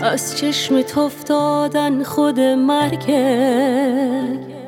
از چشمت افتادن خود مرگه.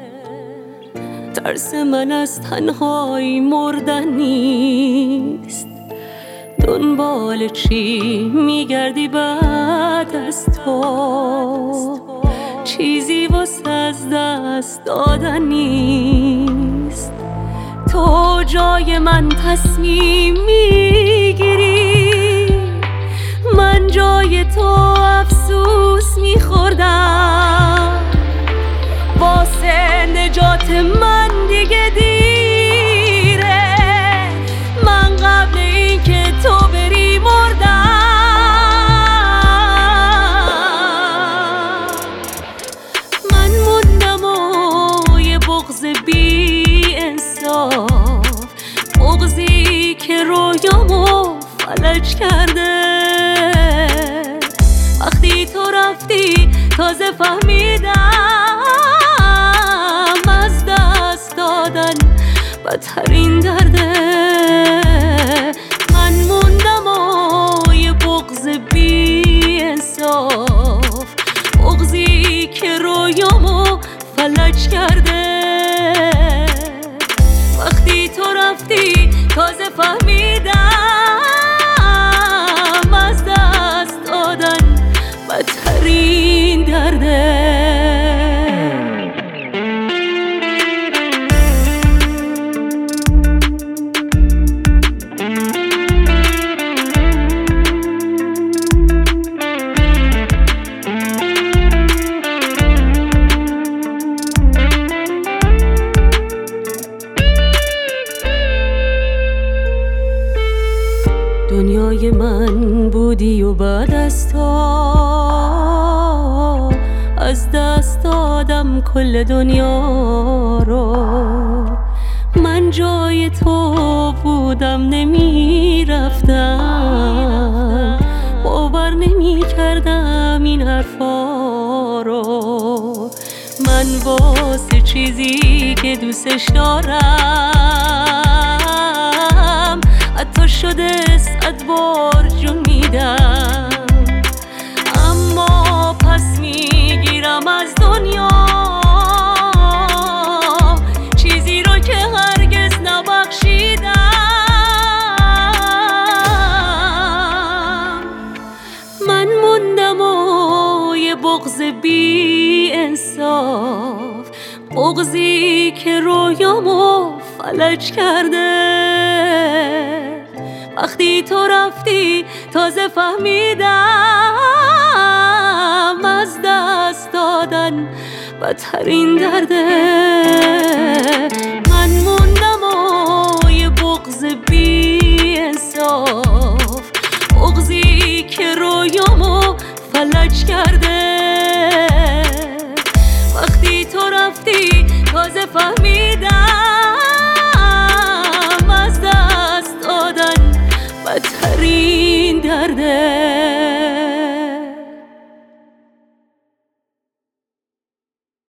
ترس من از تنهایی مردن نیست. دنبال چی میگردی بعد از تو؟ چیزی واسه از دست دادن نیست. تو جای من تصمیم میگیری، من جای تو افسوس میخوردم. واسه نجات من دیگه دیره، من قبل این که تو بری مردم. من موندم و یه بغض بی انصاف، بغضی که رویامو فلج کرده. وقتی تو رفتی تازه فهمیدم از دست دادن بدترین درده. من موندم و یه بغض بی انصاف، بغضی که رویامو فلج کرده. وقتی تو رفتی تازه فهمیدم از دست دادن بدترین درده. دنیای من بودی و بعد از تو از دست دادم کل دنیا رو. من جای تو بودم نمیرفتم، باور نمی کردم این حرفا رو. من واسه چیزی که دوستش دارم حتی شده 100 بار جون میدم. اما پس میگیرم از دنیا چیزی رو که هرگز نبخشیدم. من موندم و یه بغض بی انصاف، بغضی که رویامو فلج کرده. وقتی تو رفتی تازه فهمیدم از دست دادن بدترین درده. من موندم و یه بغض بی انصاف، بغضی که رویامو فلج کرده. وقتی تو رفتی تازه فهمیدم